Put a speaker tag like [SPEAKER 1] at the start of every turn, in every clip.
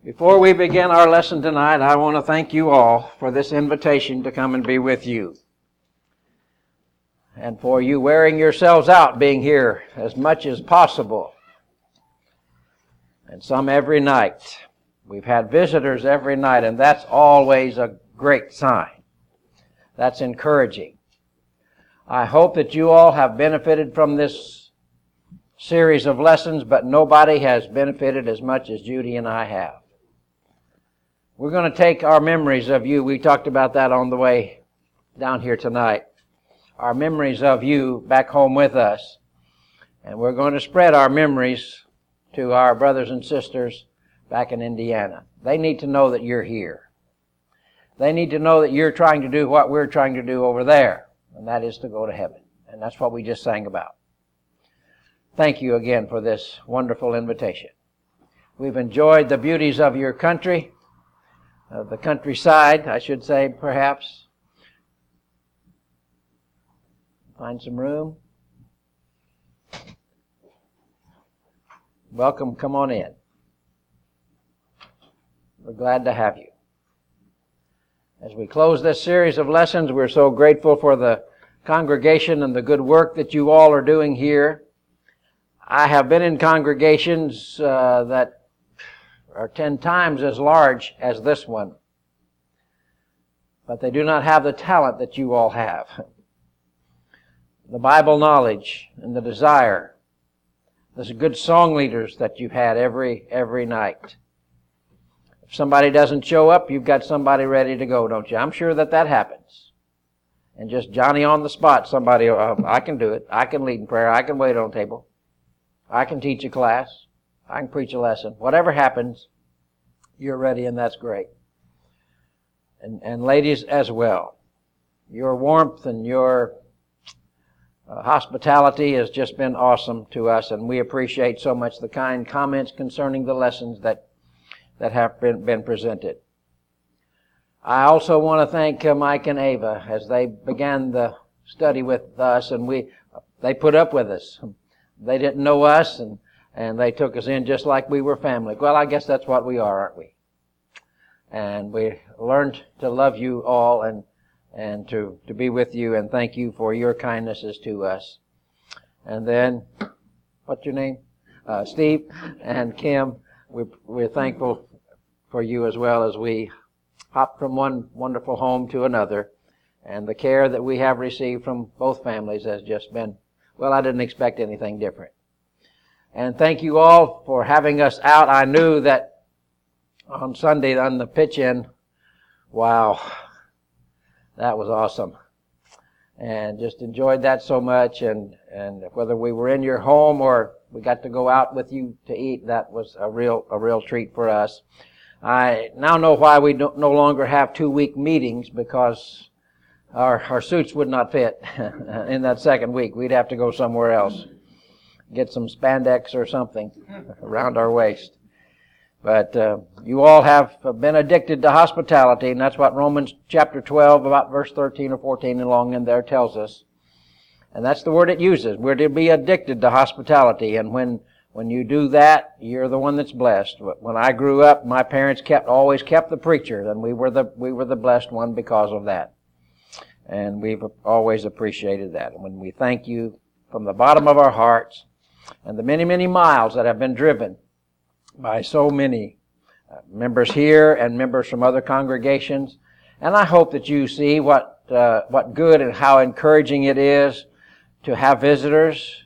[SPEAKER 1] Before we begin our lesson tonight, I want to thank you all for this invitation to come and be with you. And for you wearing yourselves out being here as much as possible. And some every night. We've had visitors every night, and that's always a great sign. That's encouraging. I hope that you all have benefited from this series of lessons, but nobody has benefited as much as Judy and I have. We're going to take our memories of you. We talked about that on the way down here tonight. Our memories of you back home with us. And we're going to spread our memories to our brothers and sisters back in Indiana. They need to know that you're here. They need to know that you're trying to do what we're trying to do over there. And that is to go to heaven. And that's what we just sang about. Thank you again for this wonderful invitation. We've enjoyed the beauties of your country. The countryside, I should say, perhaps. Find some room. Welcome, come on in. We're glad to have you. As we close this series of lessons, we're so grateful for the congregation and the good work that you all are doing here. I have been in congregations that are 10 times as large as this one. But they do not have the talent that you all have. The Bible knowledge and the desire. The good song leaders that you've had every night. If somebody doesn't show up, you've got somebody ready to go, don't you? I'm sure that happens. And just Johnny on the spot, somebody, I can do it. I can lead in prayer. I can wait on a table. I can teach a class. I can preach a lesson. Whatever happens, you're ready, and that's great. And ladies as well. Your warmth and your hospitality has just been awesome to us, and we appreciate so much the kind comments concerning the lessons that have been presented. I also want to thank Mike and Ava as they began the study with us, and they put up with us. They didn't know us, and they took us in just like we were family. Well, I guess that's what we are, aren't we? And we learned to love you all and to be with you, and thank you for your kindnesses to us. And then, what's your name? Steve and Kim, we're thankful for you as well as we hop from one wonderful home to another. And the care that we have received from both families has just been, well, I didn't expect anything different. And thank you all for having us out. I knew that on Sunday on the pitch-in, wow, that was awesome. And just enjoyed that so much. And whether we were in your home or we got to go out with you to eat, that was a real treat for us. I now know why we no longer have 2-week meetings, because our suits would not fit in that second week. We'd have to go somewhere else. Get some spandex or something around our waist. But you all have been addicted to hospitality, and that's what Romans chapter 12, about verse 13 or 14 along in there tells us. And that's the word it uses. We're to be addicted to hospitality, and when you do that, you're the one that's blessed. When I grew up, my parents always kept the preacher, and we were the blessed one because of that. And we've always appreciated that. And when we thank you from the bottom of our hearts, and the many, many miles that have been driven by so many members here and members from other congregations. And I hope that you see what good and how encouraging it is to have visitors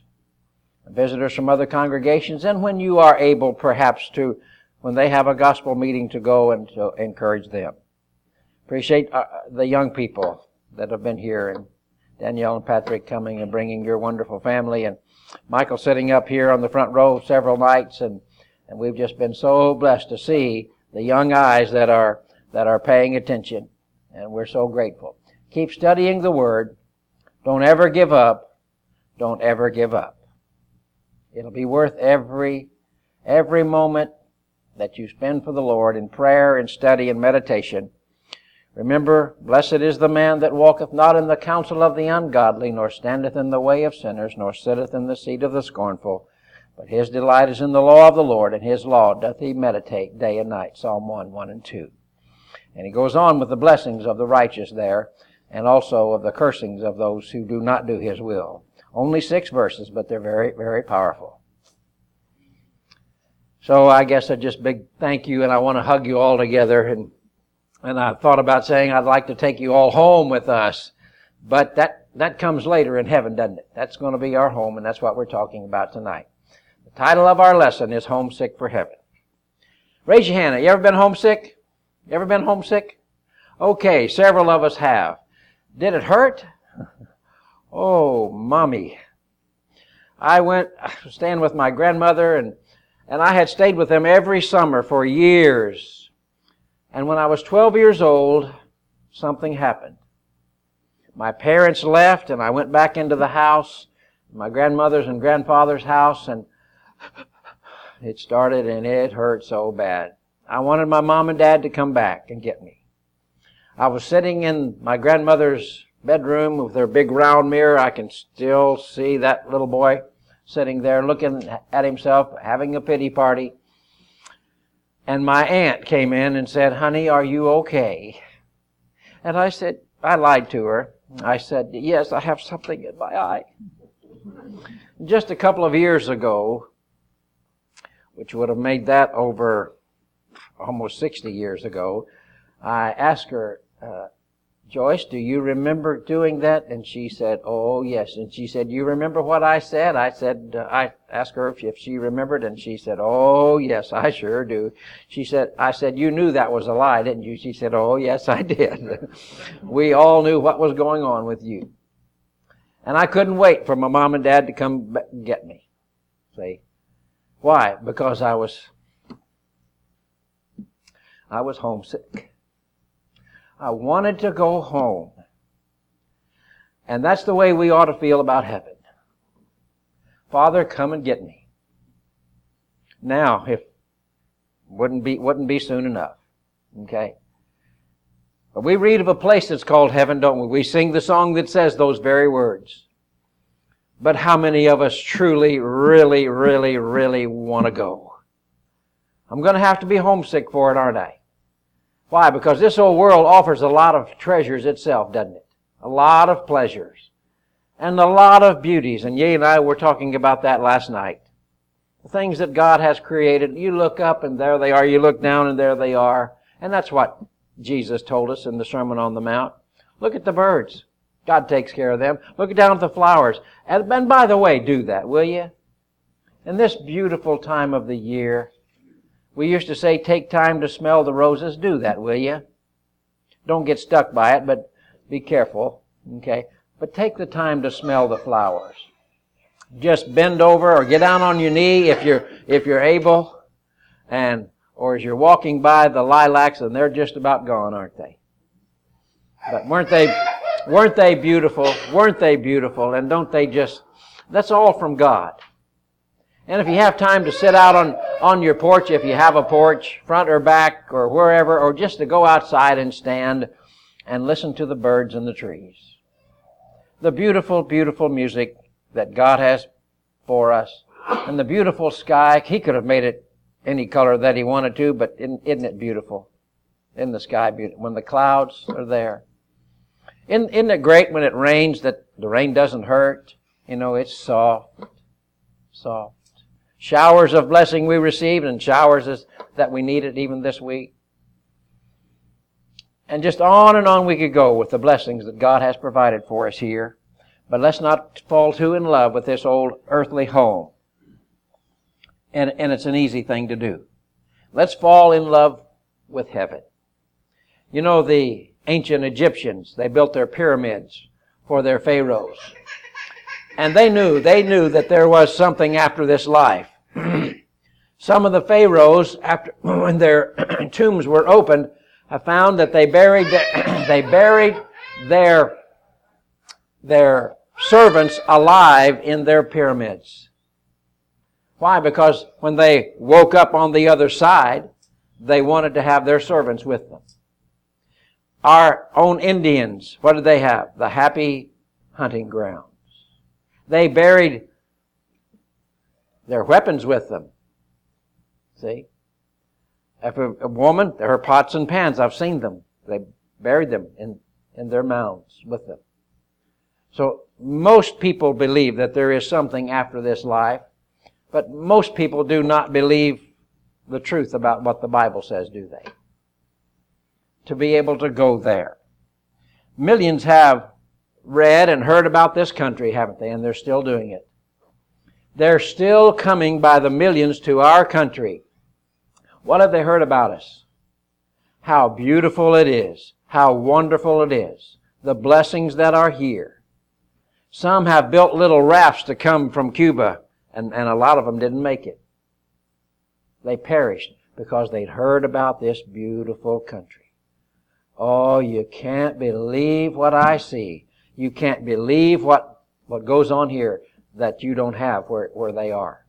[SPEAKER 1] from other congregations, and when you are able perhaps to, when they have a gospel meeting, to go and to encourage them. Appreciate the young people that have been here, and Danielle and Patrick coming and bringing your wonderful family, and Michael sitting up here on the front row several nights, and we've just been so blessed to see the young eyes that are paying attention, and we're so grateful. Keep studying the Word. Don't ever give up. Don't ever give up. It'll be worth every moment that you spend for the Lord in prayer and study and meditation. Remember, blessed is the man that walketh not in the counsel of the ungodly, nor standeth in the way of sinners, nor sitteth in the seat of the scornful. But his delight is in the law of the Lord, and his law doth he meditate day and night. Psalm 1, 1 and 2. And he goes on with the blessings of the righteous there, and also of the cursings of those who do not do his will. Only 6 verses, but they're very, very powerful. So I guess a just big thank you, and I want to hug you all together. And I thought about saying I'd like to take you all home with us, but that comes later in heaven, doesn't it? That's going to be our home, and that's what we're talking about tonight. The title of our lesson is Homesick for Heaven. Raise your hand. You ever been homesick? You ever been homesick? Okay, several of us have. Did it hurt? Oh, Mommy. I was staying with my grandmother, and I had stayed with them every summer for years. And when I was 12 years old, something happened. My parents left, and I went back into the house, my grandmother's and grandfather's house, and it started, and it hurt so bad. I wanted my mom and dad to come back and get me. I was sitting in my grandmother's bedroom with their big round mirror. I can still see that little boy sitting there looking at himself, having a pity party. And my aunt came in and said, "Honey, are you okay?" And I said, I lied to her. I said, "Yes, I have something in my eye." Just a couple of years ago, which would have made that over almost 60 years ago, I asked her, "Joyce, do you remember doing that?" And she said, "Oh, yes." And she said, "You remember what I said?" I said, I asked her if she remembered, and she said, "Oh, yes, I sure do." I said, "You knew that was a lie, didn't you?" She said, "Oh, yes, I did." We all knew what was going on with you. And I couldn't wait for my mom and dad to come get me. See? Why? Because I was homesick. I wanted to go home. And that's the way we ought to feel about heaven. Father, come and get me. Now, if wouldn't be soon enough. Okay? But we read of a place that's called heaven, don't we? We sing the song that says those very words. But how many of us truly, really, really, really want to go? I'm going to have to be homesick for it, aren't I? Why? Because this old world offers a lot of treasures itself, doesn't it? A lot of pleasures. And a lot of beauties. And ye and I were talking about that last night. The things that God has created. You look up and there they are. You look down and there they are. And that's what Jesus told us in the Sermon on the Mount. Look at the birds. God takes care of them. Look down at the flowers. And by the way, do that, will you? In this beautiful time of the year, we used to say, take time to smell the roses. Do that, will you? Don't get stuck by it, but be careful, okay? But take the time to smell the flowers. Just bend over or get down on your knee if you're able, or as you're walking by the lilacs, and they're just about gone, aren't they? But weren't they beautiful? Weren't they beautiful? And don't they just? That's all from God. And if you have time to sit out on your porch, if you have a porch, front or back or wherever, or just to go outside and stand and listen to the birds and the trees. The beautiful, beautiful music that God has for us. And the beautiful sky. He could have made it any color that He wanted to, but isn't it beautiful? In the sky, beautiful. When the clouds are there. Isn't it great when it rains that the rain doesn't hurt? You know, it's soft. Soft. Showers of blessing we received, and showers that we needed even this week. And just on and on we could go with the blessings that God has provided for us here. But let's not fall too in love with this old earthly home. And it's an easy thing to do. Let's fall in love with heaven. You know, the ancient Egyptians, they built their pyramids for their pharaohs. And they knew that there was something after this life. Some of the pharaohs, when their tombs were opened, have found that they buried their servants alive in their pyramids. Why? Because when they woke up on the other side, they wanted to have their servants with them. Our own Indians, what did they have? The happy hunting grounds. They buried Their weapons with them. See? If a woman, her pots and pans, I've seen them. They buried them in their mounds with them. So most people believe that there is something after this life, but most people do not believe the truth about what the Bible says, do they? To be able to go there. Millions have read and heard about this country, haven't they? And they're still doing it. They're still coming by the millions to our country. What have they heard about us? How beautiful it is. How wonderful it is. The blessings that are here. Some have built little rafts to come from Cuba, and a lot of them didn't make it. They perished because they'd heard about this beautiful country. Oh, you can't believe what I see. You can't believe what goes on here that you don't have where they are.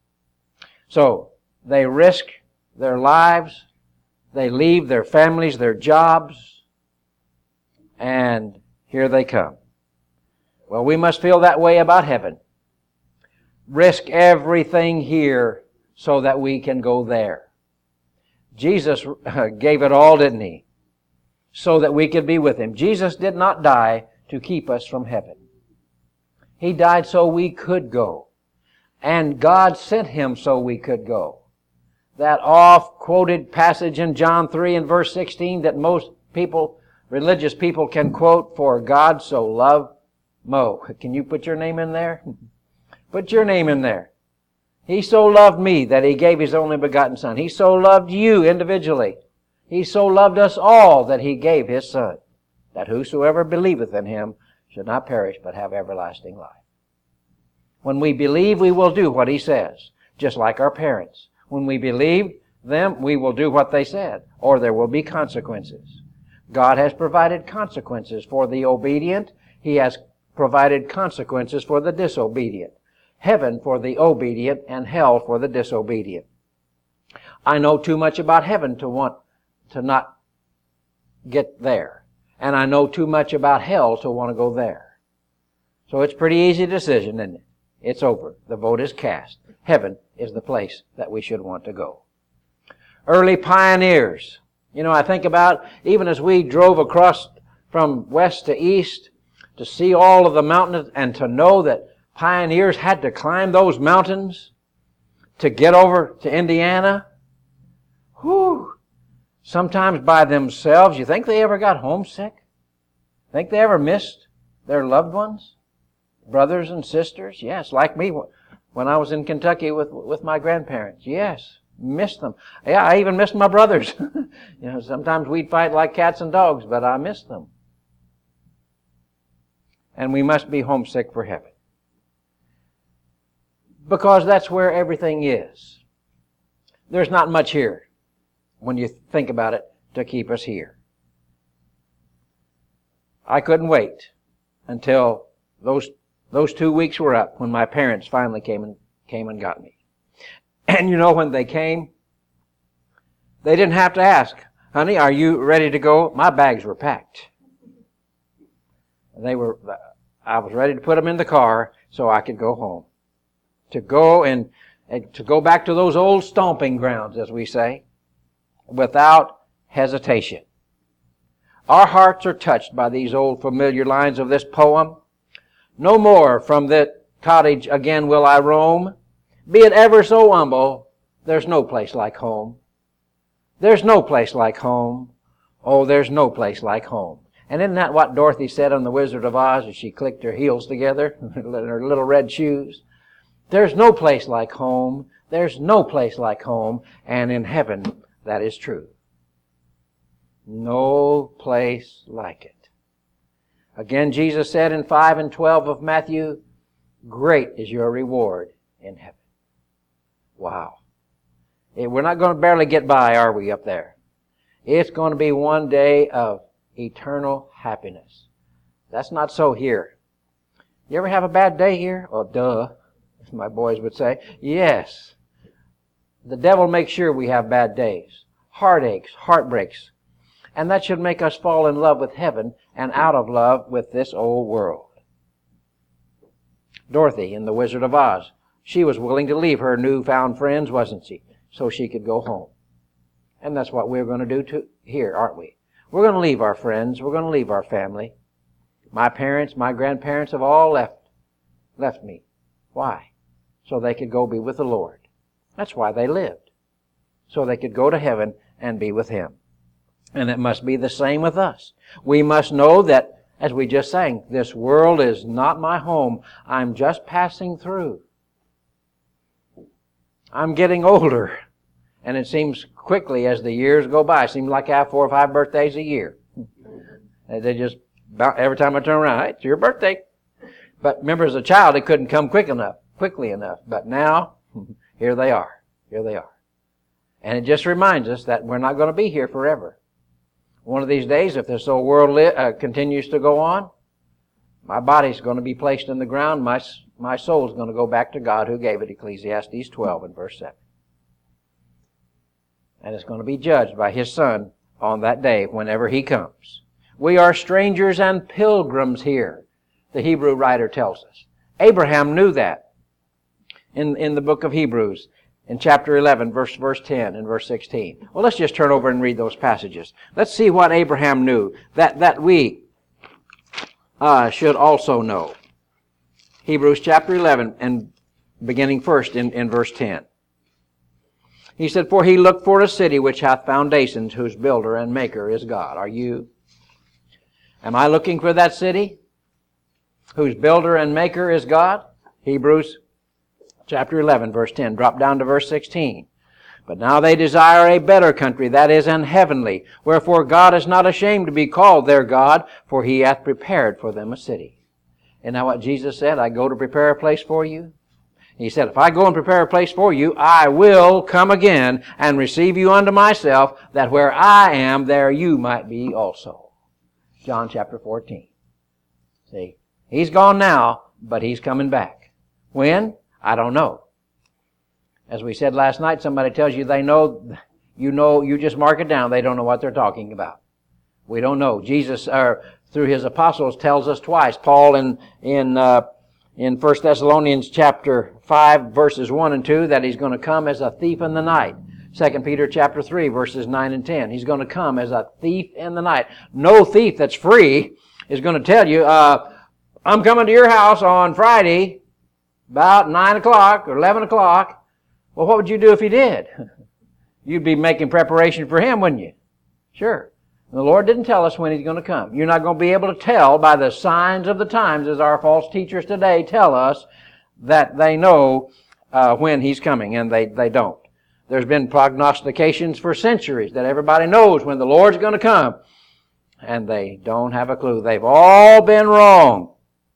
[SPEAKER 1] So, they risk their lives, they leave their families, their jobs, and here they come. Well, we must feel that way about heaven. Risk everything here so that we can go there. Jesus gave it all, didn't He? So that we could be with Him. Jesus did not die to keep us from heaven. He died so we could go. And God sent Him so we could go. That oft-quoted passage in John 3 and verse 16 that most people, religious people, can quote, "For God so loved Mo." Can you put your name in there? Put your name in there. He so loved me that He gave His only begotten Son. He so loved you individually. He so loved us all that He gave His Son, that whosoever believeth in Him should not perish but have everlasting life. When we believe, we will do what He says, just like our parents. When we believe them, we will do what they said, or there will be consequences. God has provided consequences for the obedient. He has provided consequences for the disobedient. Heaven for the obedient and hell for the disobedient. I know too much about heaven to want to not get there. And I know too much about hell to want to go there. So it's a pretty easy decision, isn't it? It's over. The vote is cast. Heaven is the place that we should want to go. Early pioneers. You know, I think about, even as we drove across from west to east to see all of the mountains and to know that pioneers had to climb those mountains to get over to Indiana. Whew! Sometimes by themselves. You think they ever got homesick? Think they ever missed their loved ones? Brothers and sisters? Yes, like me when I was in Kentucky with my grandparents. Yes, missed them. Yeah, I even missed my brothers. You know, sometimes we'd fight like cats and dogs, but I missed them. And we must be homesick for heaven. Because that's where everything is. There's not much here, when you think about it, to keep us here. I couldn't wait until those 2 weeks were up when my parents finally came and got me. And you know, when they came, they didn't have to ask, "Honey, are you ready to go?" My bags were packed. I was ready to put them in the car so I could go home. To go and to go back to those old stomping grounds, as we say, without hesitation. Our hearts are touched by these old familiar lines of this poem. "No more from that cottage again will I roam. Be it ever so humble, there's no place like home. There's no place like home. Oh, there's no place like home." And isn't that what Dorothy said on The Wizard of Oz as she clicked her heels together in her little red shoes? There's no place like home. There's no place like home. And in heaven, that is true. No place like it. Again, Jesus said in 5 and 12 of Matthew, "Great is your reward in heaven." Wow. We're not going to barely get by, are we, up there? It's going to be one day of eternal happiness. That's not so here. You ever have a bad day here? Oh, duh, as my boys would say. Yes. The devil makes sure we have bad days. Heartaches, heartbreaks. And that should make us fall in love with heaven and out of love with this old world. Dorothy in The Wizard of Oz She was willing to leave her newfound friends, wasn't she? So she could go home. And that's what we're going to do here, aren't we? We're going to leave our friends. We're going to leave our family. My parents, my grandparents have all left me. Why? So they could go be with the Lord. That's why they lived. So they could go to heaven and be with Him. And it must be the same with us. We must know that, as we just sang, this world is not my home. I'm just passing through. I'm getting older. And it seems quickly as the years go by. It seems like I have 4 or 5 birthdays a year. They just, every time I turn around, hey, it's your birthday. But remember, as a child, it couldn't come quickly enough. But now, here they are. Here they are. And it just reminds us that we're not going to be here forever. One of these days, if this old world continues to go on, my body's going to be placed in the ground. My soul's going to go back to God who gave it, Ecclesiastes 12 and verse 7. And it's going to be judged by His Son on that day whenever He comes. We are strangers and pilgrims here, the Hebrew writer tells us. Abraham knew that in the book of Hebrews, in chapter 11, verse 10 and verse 16. Well, let's just turn over and read those passages. Let's see what Abraham knew that we should also know. Hebrews chapter 11, and beginning first in verse 10. He said, "For he looked for a city which hath foundations, whose builder and maker is God." Are you? Am I looking for that city whose builder and maker is God? Hebrews chapter 11, verse 10. Drop down to verse 16. "But now they desire a better country, that is, an heavenly. Wherefore God is not ashamed to be called their God, for He hath prepared for them a city." Isn't that what Jesus said? I go to prepare a place for you. He said, if I go and prepare a place for you, I will come again and receive you unto myself, that where I am, there you might be also. John chapter 14. See, He's gone now, but He's coming back. When? I don't know. As we said last night, somebody tells you they know, you just mark it down. They don't know what they're talking about. We don't know. Jesus, through His apostles, tells us twice. Paul in 1 Thessalonians chapter 5, verses 1 and 2, that He's going to come as a thief in the night. 2 Peter chapter 3, verses 9 and 10. He's going to come as a thief in the night. No thief that's free is going to tell you, I'm coming to your house on Friday about 9 o'clock or 11 o'clock. Well, what would you do if He did? You'd be making preparation for Him, wouldn't you? Sure. The Lord didn't tell us when He's going to come. You're not going to be able to tell by the signs of the times, as our false teachers today tell us, that they know when He's coming, and they don't. There's been prognostications for centuries that everybody knows when the Lord's going to come, and they don't have a clue. They've all been wrong,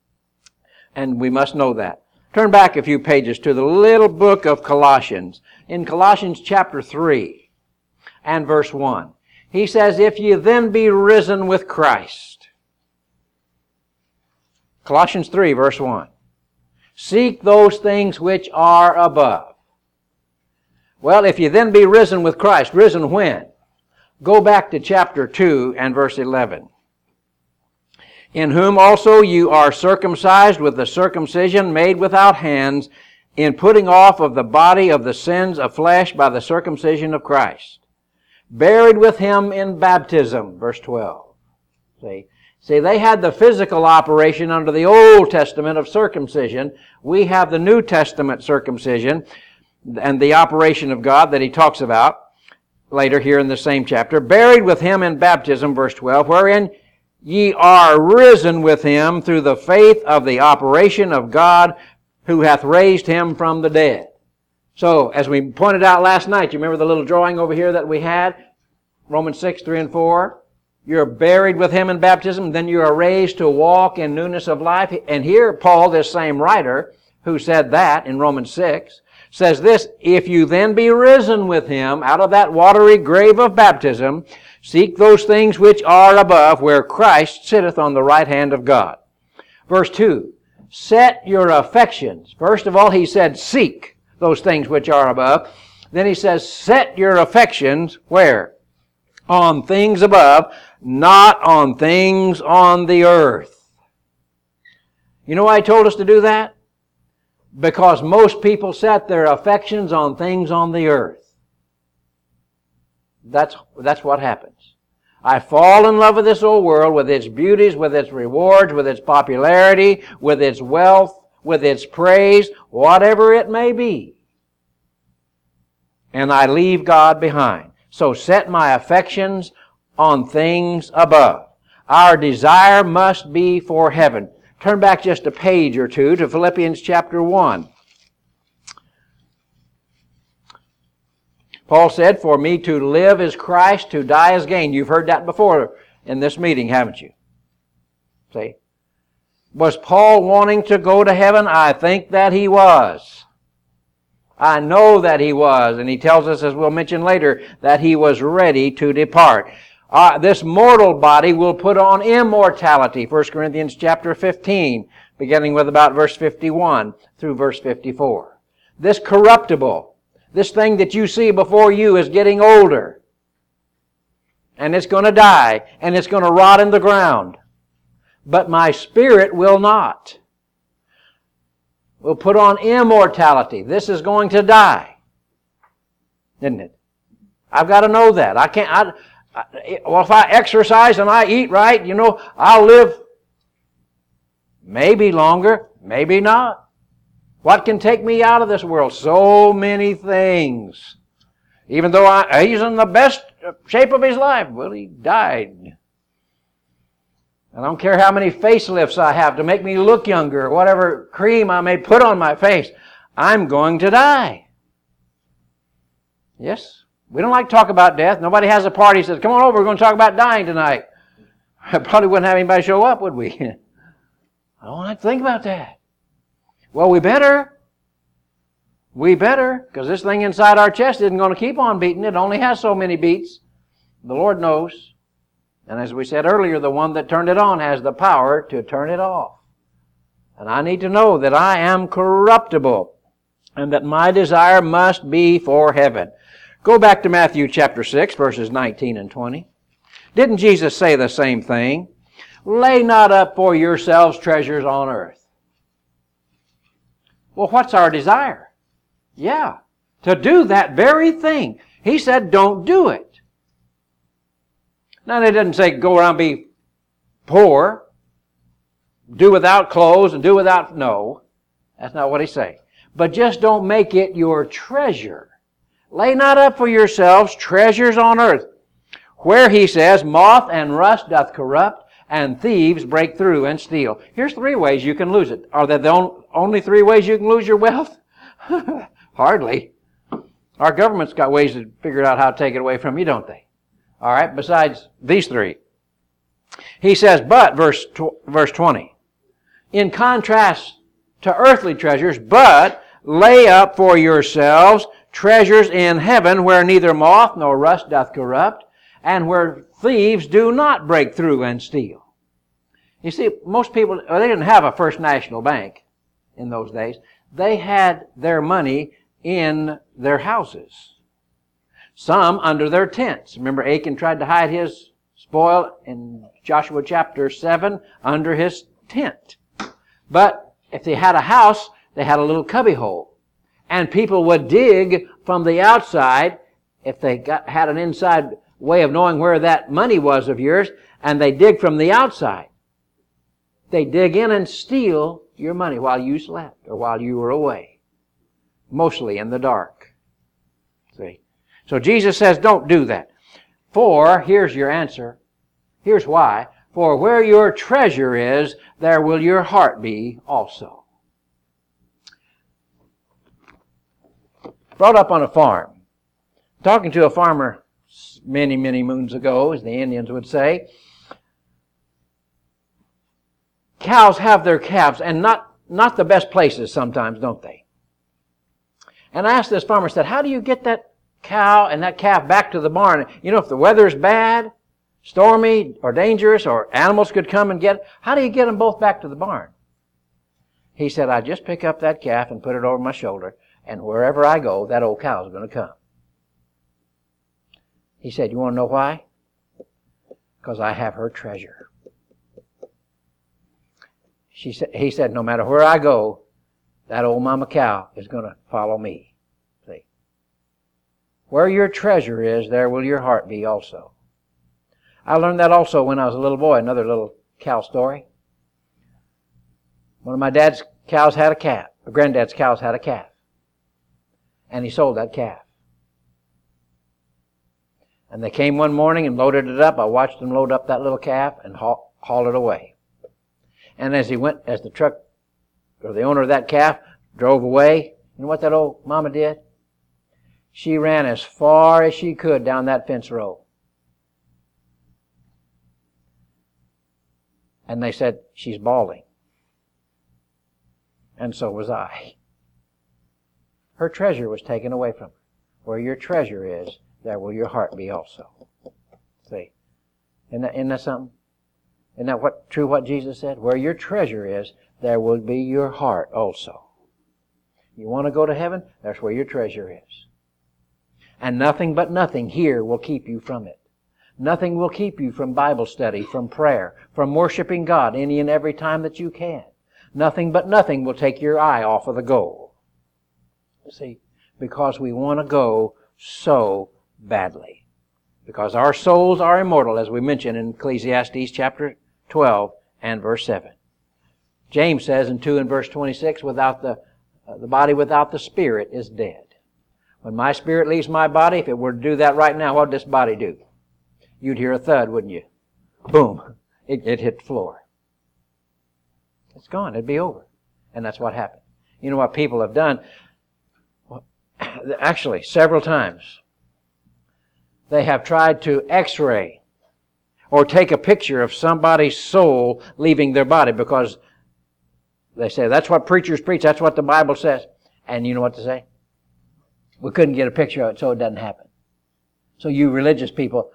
[SPEAKER 1] and we must know that. Turn back a few pages to the little book of Colossians. In Colossians chapter 3 and verse 1. He says, "If ye then be risen with Christ." Colossians 3, verse 1. "Seek those things which are above." Well, if you then be risen with Christ, risen when? Go back to chapter 2 and verse 11. "In whom also you are circumcised with the circumcision made without hands, in putting off of the body of the sins of flesh by the circumcision of Christ. Buried with Him in baptism," verse 12. See, they had the physical operation under the Old Testament of circumcision. We have the New Testament circumcision and the operation of God that He talks about later here in the same chapter. "Buried with Him in baptism," verse 12, "wherein ye are risen with Him through the faith of the operation of God, who hath raised Him from the dead." So, as we pointed out last night, you remember the little drawing over here that we had? Romans 6, 3 and 4. You're buried with Him in baptism, then you are raised to walk in newness of life. And here, Paul, this same writer, who said that in Romans 6, says this, "If you then be risen with Him out of that watery grave of baptism, seek those things which are above, where Christ sitteth on the right hand of God." Verse 2, "Set your affections." First of all, he said, seek those things which are above. Then he says, set your affections, where? On things above, not on things on the earth. You know why He told us to do that? Because most people set their affections on things on the earth. That's what happens. I fall in love with this old world, with its beauties, with its rewards, with its popularity, with its wealth, with its praise, whatever it may be. And I leave God behind. So set my affections on things above. Our desire must be for heaven. Turn back just a page or two to Philippians chapter 1. Paul said, "For me to live is Christ, to die is gain." You've heard that before in this meeting, haven't you? See? Was Paul wanting to go to heaven? I think that he was. I know that he was. And he tells us, as we'll mention later, that he was ready to depart. This mortal body will put on immortality. 1 Corinthians chapter 15, beginning with about verse 51 through verse 54. This corruptible, this thing that you see before you is getting older. And it's going to die, and it's going to rot in the ground. But my spirit will not. We'll put on immortality. This is going to die. Isn't it? I've got to know that. I can't... Well, if I exercise and I eat right, I'll live maybe longer, maybe not. What can take me out of this world? So many things. Even though he's in the best shape of his life. Well, he died. I don't care how many facelifts I have to make me look younger, whatever cream I may put on my face. I'm going to die. Yes? We don't like to talk about death. Nobody has a party that says, "Come on over, we're going to talk about dying tonight." I probably wouldn't have anybody show up, would we? I don't like to think about that. Well, we better. We better, because this thing inside our chest isn't going to keep on beating. It only has so many beats. The Lord knows. And as we said earlier, the one that turned it on has the power to turn it off. And I need to know that I am corruptible and that my desire must be for heaven. Go back to Matthew chapter 6, verses 19 and 20. Didn't Jesus say the same thing? "Lay not up for yourselves treasures on earth." Well, what's our desire? Yeah, to do that very thing. He said, don't do it. Now, they didn't say go around and be poor, do without clothes, and do without... No, that's not what he's saying. But just don't make it your treasure. Lay not up for yourselves treasures on earth, where, he says, moth and rust doth corrupt, and thieves break through and steal. Here's 3 ways you can lose it. Are there the only 3 ways you can lose your wealth? Hardly. Our government's got ways to figure out how to take it away from you, don't they? All right, besides these 3. He says, but, verse 20, in contrast to earthly treasures, but lay up for yourselves treasures in heaven, where neither moth nor rust doth corrupt, and where thieves do not break through and steal. You see, most people, they didn't have a First National Bank in those days. They had their money in their houses. Some under their tents. Remember, Achan tried to hide his spoil in Joshua chapter 7 under his tent. But if they had a house, they had a little cubbyhole. And people would dig from the outside, if they had an inside way of knowing where that money was of yours, and they dig from the outside. They dig in and steal your money while you slept or while you were away. Mostly in the dark. See? So Jesus says, don't do that. For, here's your answer. Here's why. For where your treasure is, there will your heart be also. Brought up on a farm. Talking to a farmer many, many moons ago, as the Indians would say. Cows have their calves, and not the best places sometimes, don't they? And I asked this farmer, said, how do you get that cow and that calf back to the barn? If the weather's bad, stormy, or dangerous, or animals could come and get it, how do you get them both back to the barn? He said, I just pick up that calf and put it over my shoulder, and wherever I go, that old cow's going to come. He said, you want to know why? Because I have her treasure. He said, no matter where I go, that old mama cow is going to follow me. See? Where your treasure is, there will your heart be also. I learned that also when I was a little boy, another little cow story. One of my dad's cows had a calf. My granddad's cows had a calf. And he sold that calf. And they came one morning and loaded it up. I watched them load up that little calf and haul it away. And as the truck, or the owner of that calf, drove away, you know what that old mama did? She ran as far as she could down that fence row. And they said, she's bawling. And so was I. Her treasure was taken away from her. Where your treasure is, there will your heart be also. See? Isn't that something? Isn't that true what Jesus said? Where your treasure is, there will be your heart also. You want to go to heaven? That's where your treasure is. And nothing but nothing here will keep you from it. Nothing will keep you from Bible study, from prayer, from worshiping God any and every time that you can. Nothing but nothing will take your eye off of the goal. See? Because we want to go so badly. Because our souls are immortal, as we mentioned in Ecclesiastes chapter 12 and verse 7. James says in 2 and verse 26, without the body without the spirit is dead. When my spirit leaves my body, if it were to do that right now, what would this body do? You'd hear a thud, wouldn't you? Boom. It hit the floor. It's gone. It'd be over. And that's what happened. You know what people have done? Well, actually, several times, they have tried to x-ray or take a picture of somebody's soul leaving their body because they say, that's what preachers preach, that's what the Bible says. And you know what to say? We couldn't get a picture of it, so it doesn't happen. So you religious people,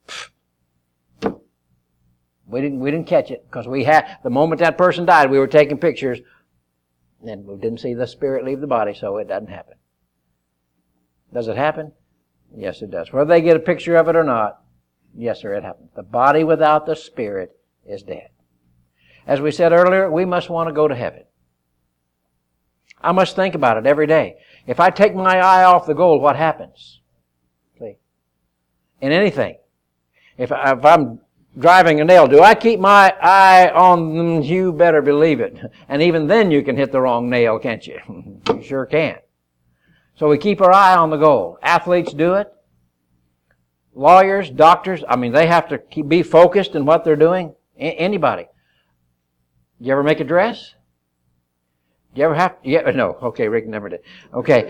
[SPEAKER 1] we didn't catch it because the moment that person died, we were taking pictures and we didn't see the spirit leave the body, so it doesn't happen. Does it happen? Yes, it does. Whether they get a picture of it or not, yes, sir, it happens. The body without the spirit is dead. As we said earlier, we must want to go to heaven. I must think about it every day. If I take my eye off the goal, what happens? See? In anything. If I'm driving a nail, do I keep my eye on them? You better believe it. And even then you can hit the wrong nail, can't you? You sure can. So we keep our eye on the goal. Athletes do it. Lawyers, doctors, they have to be focused in what they're doing. Anybody. You ever make a dress? You ever have to? Yeah, no. Okay, Rick never did. Okay.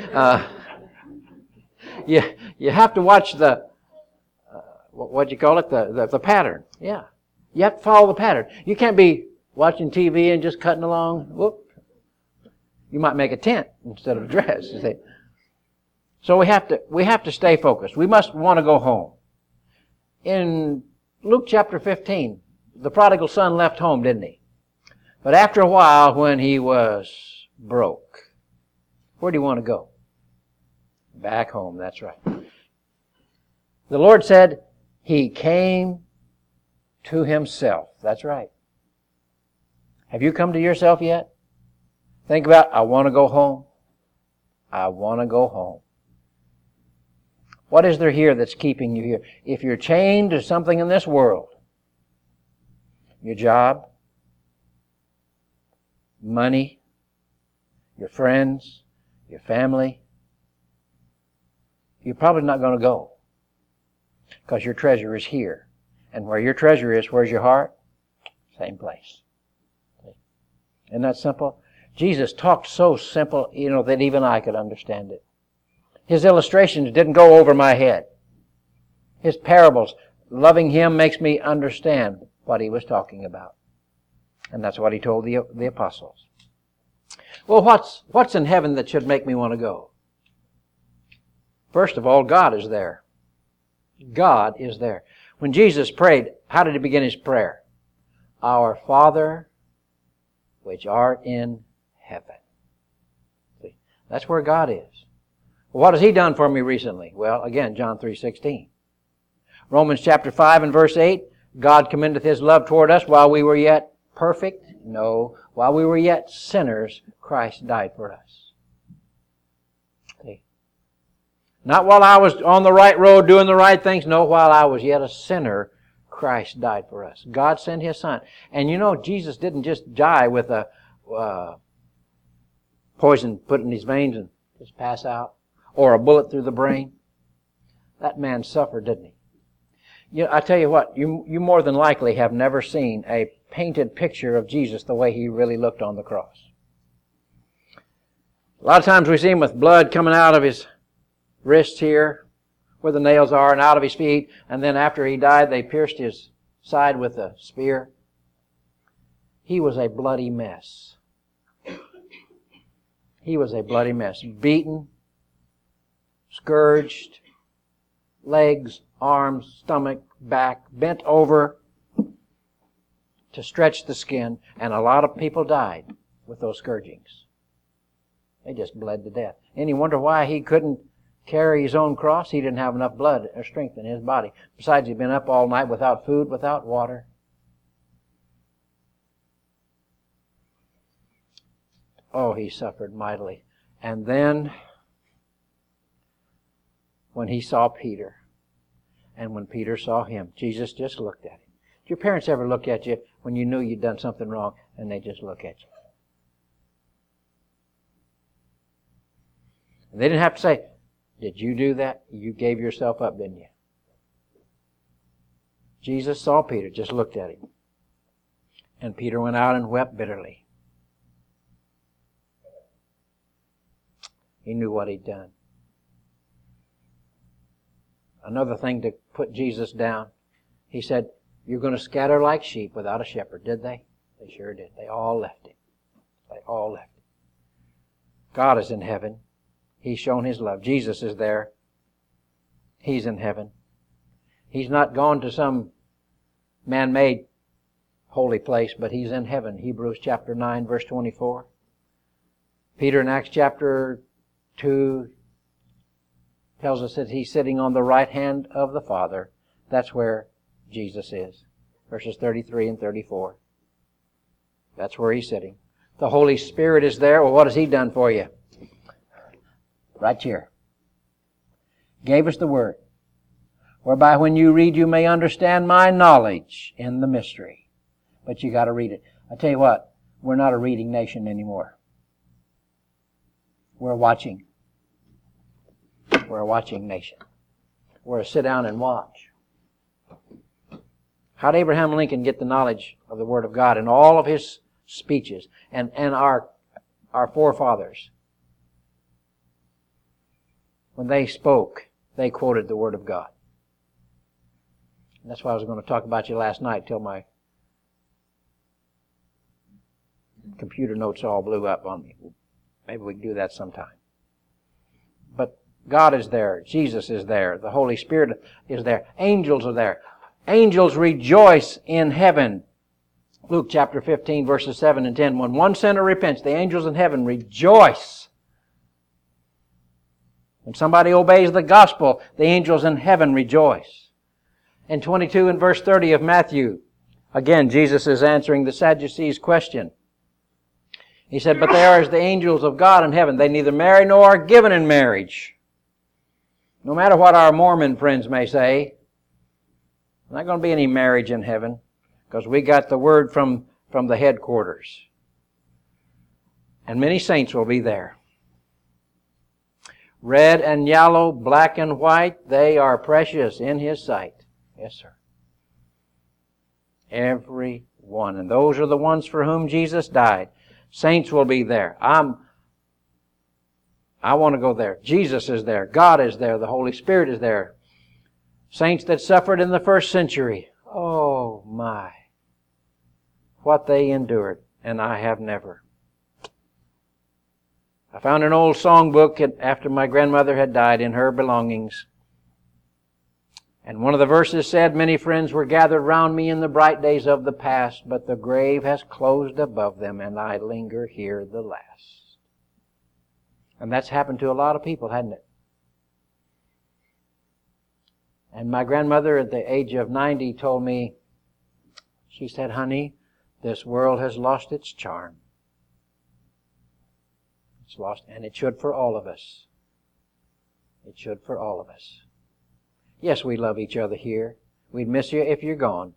[SPEAKER 1] You have to watch the, what do you call it? The pattern. Yeah. You have to follow the pattern. You can't be watching TV and just cutting along. Whoop. You might make a tent instead of a dress. You see. So we have to stay focused. We must want to go home. In Luke chapter 15, the prodigal son left home, didn't he? But after a while, when he was broke, where do you want to go? Back home, that's right. The Lord said he came to himself. That's right. Have you come to yourself yet? Think about, I want to go home. I want to go home. What is there here that's keeping you here? If you're chained to something in this world, your job, money, your friends, your family, you're probably not going to go because your treasure is here. And where your treasure is, where's your heart? Same place. Isn't that simple? Jesus talked so simple, that even I could understand it. His illustrations didn't go over my head. His parables, loving Him makes me understand what He was talking about. And that's what He told the apostles. Well, what's in heaven that should make me want to go? First of all, God is there. God is there. When Jesus prayed, how did He begin His prayer? Our Father, which art in heaven. See, that's where God is. Well, what has He done for me recently? Well, again, John 3:16. Romans chapter 5 and verse 8, God commendeth His love toward us while we were yet perfect No. While we were yet sinners, Christ died for us. See? Not while I was on the right road doing the right things. No, while I was yet a sinner, Christ died for us. God sent His Son. And you know, Jesus didn't just die with a poison put in His veins and just pass out, or a bullet through the brain. That man suffered, didn't he? You know, I tell you what, you more than likely have never seen a painted picture of Jesus the way He really looked on the cross. A lot of times we see Him with blood coming out of His wrists here, where the nails are, and out of His feet, and then after He died, they pierced His side with a spear. He was a bloody mess. He was a bloody mess. Beaten, scourged, legs, arms, stomach, back, bent over to stretch the skin, and a lot of people died with those scourgings. They just bled to death. And you wonder why He couldn't carry His own cross? He didn't have enough blood or strength in His body. Besides, He'd been up all night without food, without water. Oh, He suffered mightily. And then, when He saw Peter, and when Peter saw Him, Jesus just looked at him. Did your parents ever look at you when you knew you'd done something wrong, and they just look at you? And they didn't have to say, "Did you do that? You gave yourself up, didn't you?" Jesus saw Peter, just looked at him. And Peter went out and wept bitterly. He knew what he'd done. Another thing to put Jesus down, He said, "You're going to scatter like sheep without a shepherd." Did they? They sure did. They all left Him. They all left Him. God is in heaven. He's shown His love. Jesus is there. He's in heaven. He's not gone to some man-made holy place, but He's in heaven. Hebrews chapter 9, verse 24. Peter in Acts chapter 2 tells us that He's sitting on the right hand of the Father. That's where Jesus is. Verses 33 and 34. That's where He's sitting. The Holy Spirit is there. Well, what has He done for you? Right here. Gave us the Word, whereby when you read you may understand my knowledge in the mystery. But you got to read it. I tell you what, we're not a reading nation anymore. We're watching. We're a watching nation. We're a sit down and watch. How did Abraham Lincoln get the knowledge of the Word of God in all of his speeches and our forefathers? When they spoke, they quoted the Word of God. And that's why I was going to talk about you last night till my computer notes all blew up on me. Maybe we can do that sometime. But God is there. Jesus is there. The Holy Spirit is there. Angels are there. Angels rejoice in heaven. Luke chapter 15, verses 7 and 10. When one sinner repents, the angels in heaven rejoice. When somebody obeys the gospel, the angels in heaven rejoice. In 22 and verse 30 of Matthew, again, Jesus is answering the Sadducees' question. He said, "But they are as the angels of God in heaven. They neither marry nor are given in marriage." No matter what our Mormon friends may say, there's not going to be any marriage in heaven, because we got the word from the headquarters. And many saints will be there. Red and yellow, black and white, they are precious in His sight. Yes, sir. Every one. And those are the ones for whom Jesus died. Saints will be there. I want to go there. Jesus is there. God is there. The Holy Spirit is there. Saints that suffered in the first century. Oh my. What they endured. And I have never. I found an old songbook after my grandmother had died in her belongings. And one of the verses said, "Many friends were gathered round me in the bright days of the past, but the grave has closed above them, and I linger here the last." And that's happened to a lot of people, hasn't it? And my grandmother at the age of 90 told me, she said, "Honey, This world has lost its charm. It's lost, and it should for all of us. It should for all of us. Yes, we love each other here. We'd miss you if you're gone.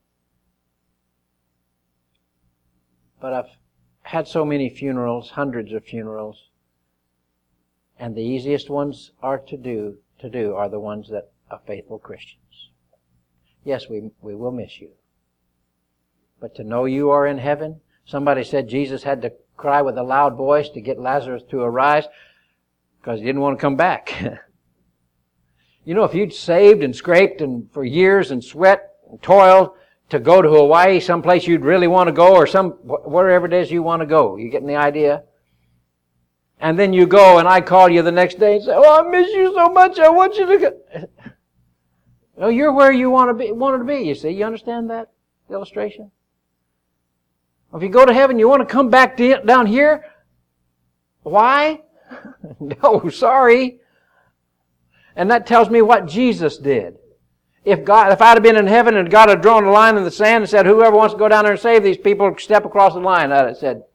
[SPEAKER 1] But I've had so many funerals, hundreds of funerals, and the easiest ones are to do are the ones that are faithful Christians. Yes, we will miss you. But to know you are in heaven, somebody said Jesus had to cry with a loud voice to get Lazarus to arise because he didn't want to come back. You know, if you'd saved and scraped and for years and sweat and toiled to go to Hawaii, someplace you'd really want to go, or wherever it is you want to go. You getting the idea? And then you go and I call you the next day and say, "Oh, I miss you so much, I want you to go." No, you're where you wanted to be, you see. You understand that illustration? If you go to heaven, you want to come back down here? Why? No, sorry. And that tells me what Jesus did. If I'd have been in heaven and God had drawn a line in the sand and said, "Whoever wants to go down there and save these people, step across the line," I'd have said,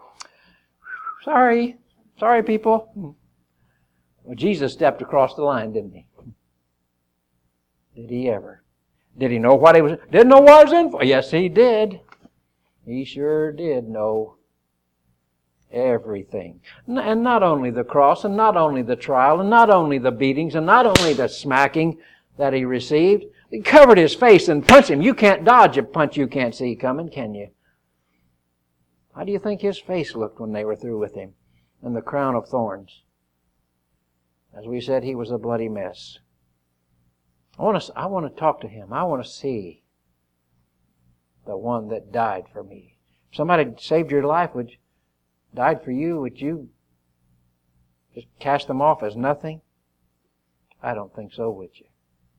[SPEAKER 1] Sorry people. Well, Jesus stepped across the line, didn't he? Did he ever? Did he know what he was? Didn't know what he was in for? Yes, he did. He sure did know everything. And not only the cross, and not only the trial, and not only the beatings, and not only the smacking that he received. He covered his face and punched him. You can't dodge a punch you can't see coming, can you? How do you think his face looked when they were through with him? And the crown of thorns. As we said, he was a bloody mess. I want to talk to him. I want to see the one that died for me. If somebody saved your life, died for you, would you just cast them off as nothing? I don't think so, would you?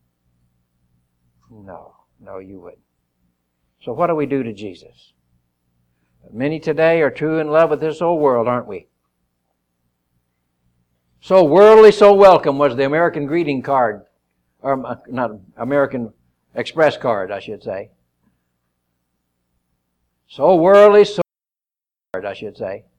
[SPEAKER 1] No, you wouldn't. So what do we do to Jesus? Many today are too in love with this old world, aren't we? So worldly, so welcome was the American greeting card. Or not American Express card, I should say. So worldly, so card, I should say.